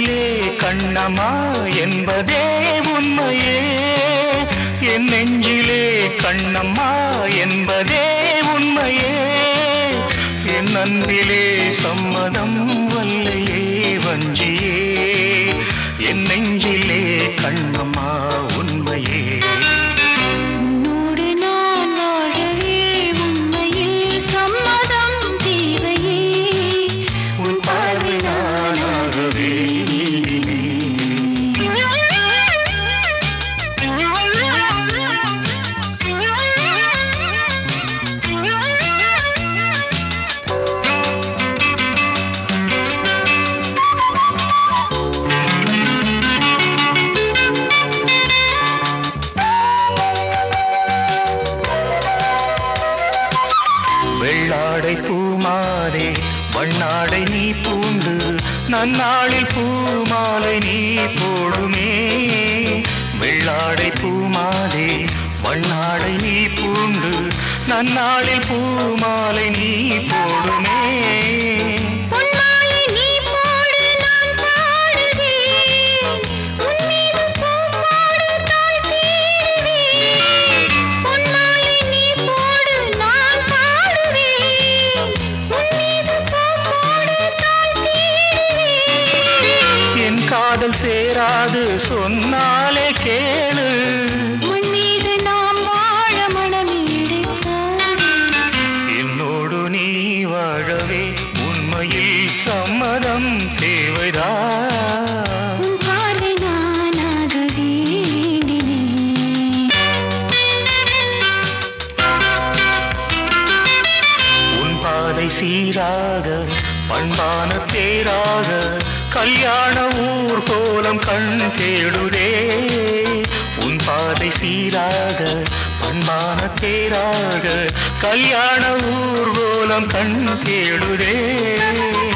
நெஞ்சிலே கண்ணம்மா என்பதே உண்மையே என் நெஞ்சிலே கண்ணம்மா என்பதே உண்மையே என் அன்பிலே சம்மதம் வல்லையே வஞ்சியே என் நெஞ்சிலே கண்ணம்மா உண்மையே வெள்ளாடை பூமாலே வண்ணாடை நீ பூண்டு நன்னாளில் பூமாலை நீ போடுமே வெள்ளாடை பூமாலே வண்ணாடை நீ பூண்டு நன்னாளில் பூமாலை நீ போடுமே காதல் சேராது சொன்னாலே கேளு மீது நாம் வாழ மனமீடுக்க என்னோடு நீ வாழவே உண்மையில் சம்மதம் தேவைதான் பார்வை நானாக உன் பாதை சீராக பண்பான தேராக கல்யாண ஊர்கோலம் கண் தேடுதே உன் பாதை சீராக பண்பான தேராக கல்யாண ஊர்கோலம் கண் தேடுதே